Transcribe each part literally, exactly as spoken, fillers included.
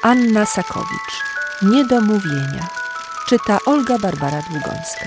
Anna Sakowicz. Niedomówienia. Czyta Olga Barbara Długońska.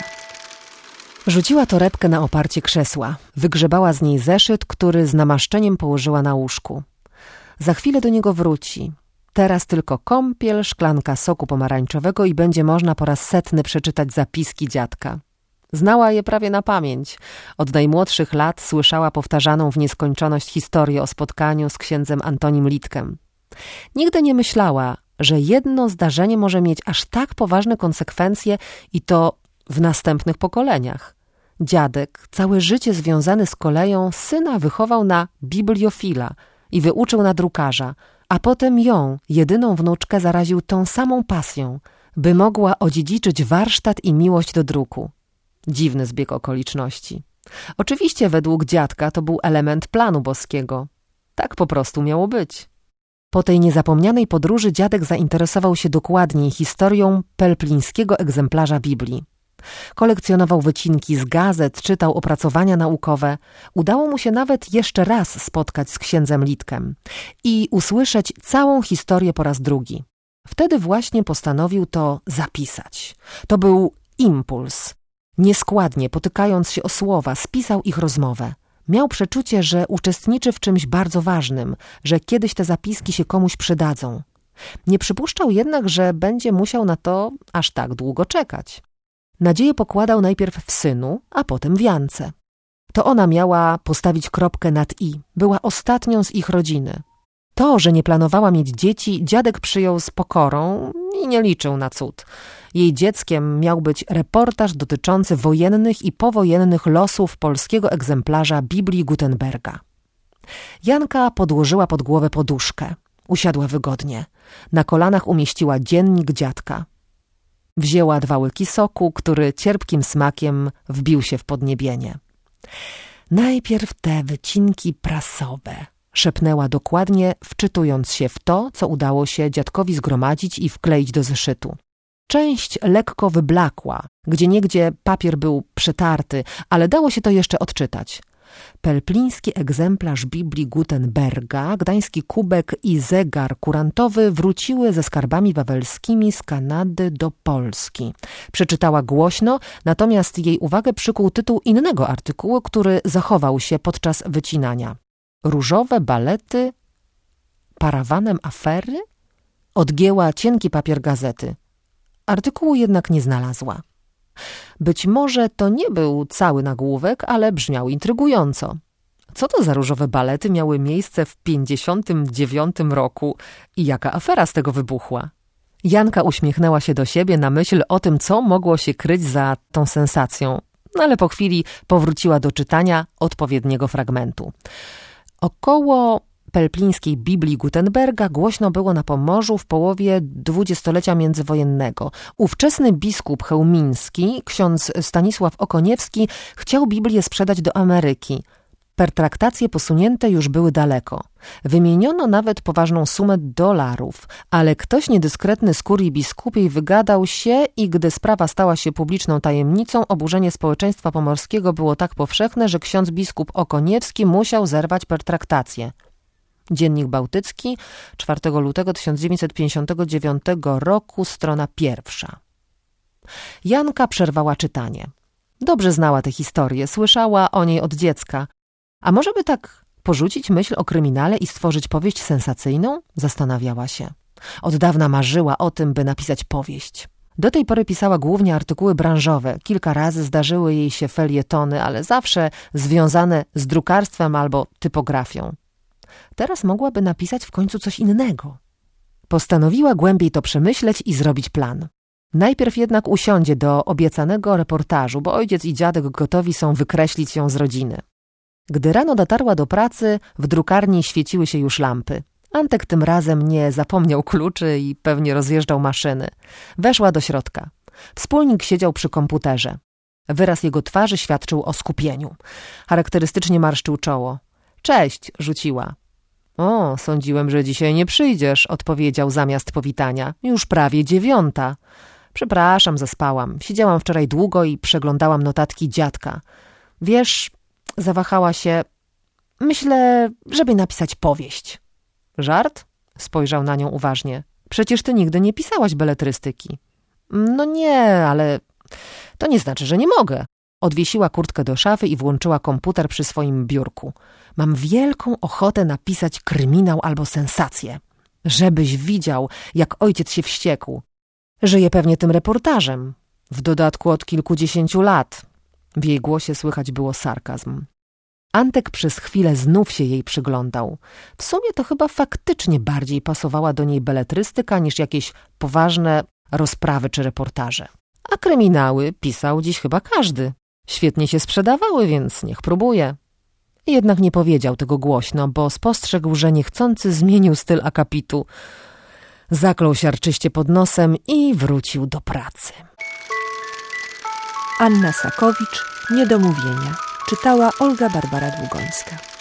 Rzuciła torebkę na oparcie krzesła. Wygrzebała z niej zeszyt, który z namaszczeniem położyła na łóżku. Za chwilę do niego wróci. Teraz tylko kąpiel, szklanka soku pomarańczowego i będzie można po raz setny przeczytać zapiski dziadka. Znała je prawie na pamięć. Od najmłodszych lat słyszała powtarzaną w nieskończoność historię o spotkaniu z księdzem Antonim Litkem. Nigdy nie myślała, że jedno zdarzenie może mieć aż tak poważne konsekwencje i to w następnych pokoleniach. Dziadek, całe życie związany z koleją, syna wychował na bibliofila i wyuczył na drukarza, a potem ją, jedyną wnuczkę, zaraził tą samą pasją, by mogła odziedziczyć warsztat i miłość do druku. Dziwny zbieg okoliczności. Oczywiście według dziadka to był element planu boskiego. Tak po prostu miało być. Po tej niezapomnianej podróży dziadek zainteresował się dokładniej historią pelplińskiego egzemplarza Biblii. Kolekcjonował wycinki z gazet, czytał opracowania naukowe. Udało mu się nawet jeszcze raz spotkać z księdzem Litkiem i usłyszeć całą historię po raz drugi. Wtedy właśnie postanowił to zapisać. To był impuls. Nieskładnie, potykając się o słowa, spisał ich rozmowę. Miał przeczucie, że uczestniczy w czymś bardzo ważnym, że kiedyś te zapiski się komuś przydadzą. Nie przypuszczał jednak, że będzie musiał na to aż tak długo czekać. Nadzieję pokładał najpierw w synu, a potem w Jance. To ona miała postawić kropkę nad i, była ostatnią z ich rodziny. To, że nie planowała mieć dzieci, dziadek przyjął z pokorą i nie liczył na cud. Jej dzieckiem miał być reportaż dotyczący wojennych i powojennych losów polskiego egzemplarza Biblii Gutenberga. Janka podłożyła pod głowę poduszkę. Usiadła wygodnie. Na kolanach umieściła dziennik dziadka. Wzięła dwa łyki soku, który cierpkim smakiem wbił się w podniebienie. Najpierw te wycinki prasowe, szepnęła dokładnie, wczytując się w to, co udało się dziadkowi zgromadzić i wkleić do zeszytu. Część lekko wyblakła, gdzieniegdzie papier był przetarty, ale dało się to jeszcze odczytać. Pelpliński egzemplarz Biblii Gutenberga, gdański kubek i zegar kurantowy wróciły ze skarbami wawelskimi z Kanady do Polski. Przeczytała głośno, natomiast jej uwagę przykuł tytuł innego artykułu, który zachował się podczas wycinania. Różowe balety parawanem afery? Odgięła cienki papier gazety. Artykułu jednak nie znalazła. Być może to nie był cały nagłówek, ale brzmiał intrygująco. Co to za różowe balety miały miejsce w pięćdziesiątym dziewiątym roku i jaka afera z tego wybuchła? Janka uśmiechnęła się do siebie na myśl o tym, co mogło się kryć za tą sensacją, ale po chwili powróciła do czytania odpowiedniego fragmentu. Około pelplińskiej Biblii Gutenberga głośno było na Pomorzu w połowie dwudziestolecia międzywojennego. Ówczesny biskup chełmiński, ksiądz Stanisław Okoniewski, chciał Biblię sprzedać do Ameryki. Pertraktacje posunięte już były daleko. Wymieniono nawet poważną sumę dolarów, ale ktoś niedyskretny z kurii biskupiej wygadał się i gdy sprawa stała się publiczną tajemnicą, oburzenie społeczeństwa pomorskiego było tak powszechne, że ksiądz biskup Okoniewski musiał zerwać pertraktację. Dziennik Bałtycki, czwartego lutego tysiąc dziewięćset pięćdziesiątego dziewiątego roku, strona pierwsza. Janka przerwała czytanie. Dobrze znała tę historię, słyszała o niej od dziecka. A może by tak porzucić myśl o kryminale i stworzyć powieść sensacyjną? Zastanawiała się. Od dawna marzyła o tym, by napisać powieść. Do tej pory pisała głównie artykuły branżowe. Kilka razy zdarzyły jej się felietony, ale zawsze związane z drukarstwem albo typografią. Teraz mogłaby napisać w końcu coś innego. Postanowiła głębiej to przemyśleć i zrobić plan. Najpierw jednak usiądzie do obiecanego reportażu, bo ojciec i dziadek gotowi są wykreślić ją z rodziny. Gdy rano dotarła do pracy, w drukarni świeciły się już lampy. Antek tym razem nie zapomniał kluczy i pewnie rozjeżdżał maszyny. Weszła do środka. Wspólnik siedział przy komputerze. Wyraz jego twarzy świadczył o skupieniu. Charakterystycznie marszczył czoło. Cześć, rzuciła. O, sądziłem, że dzisiaj nie przyjdziesz, odpowiedział zamiast powitania. Już prawie dziewiąta. Przepraszam, zaspałam. Siedziałam wczoraj długo i przeglądałam notatki dziadka. Wiesz, zawahała się. Myślę, żeby napisać powieść. Żart? Spojrzał na nią uważnie. Przecież ty nigdy nie pisałaś beletrystyki. No nie, ale to nie znaczy, że nie mogę. Odwiesiła kurtkę do szafy i włączyła komputer przy swoim biurku. Mam wielką ochotę napisać kryminał albo sensację. Żebyś widział, jak ojciec się wściekł. Żyje pewnie tym reportażem. W dodatku od kilkudziesięciu lat. W jej głosie słychać było sarkazm. Antek przez chwilę znów się jej przyglądał. W sumie to chyba faktycznie bardziej pasowała do niej beletrystyka niż jakieś poważne rozprawy czy reportaże. A kryminały pisał dziś chyba każdy. Świetnie się sprzedawały, więc niech próbuje. Jednak nie powiedział tego głośno, bo spostrzegł, że niechcący zmienił styl akapitu. Zaklął siarczyście pod nosem i wrócił do pracy. Anna Sakowicz, Niedomówienia. Czytała Olga Barbara Długońska.